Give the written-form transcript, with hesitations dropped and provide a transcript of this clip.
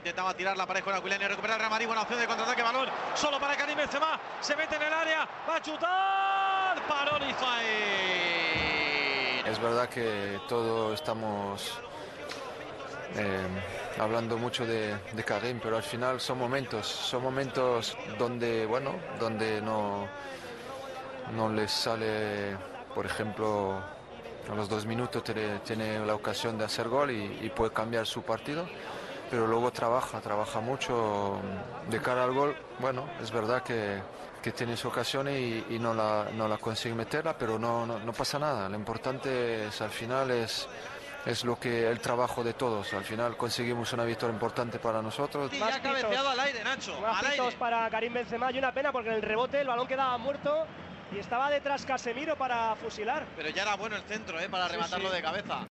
intentaba tirar la pared con Aquilani, recupera el Real Madrid, buena opción de contraataque, balón solo para Karim Benzema, se mete en el área, va a chutar, paró Higuaín. Es verdad que todos estamos hablando mucho de Karim, pero al final son momentos donde, bueno, donde no les sale, por ejemplo, a los 2 minutos tiene la ocasión de hacer gol y puede cambiar su partido, pero luego trabaja mucho de cara al gol. Bueno, es verdad que tiene su ocasión y no la consigue meterla, pero no pasa nada. Lo importante es, al final es el trabajo de todos. Al final conseguimos una victoria importante para nosotros. Y ya ha cabeceado al aire, Nacho. Más pitos para Karim Benzema, y una pena porque en el rebote el balón quedaba muerto y estaba detrás Casemiro para fusilar. Pero ya era bueno el centro, para rematarlo de cabeza.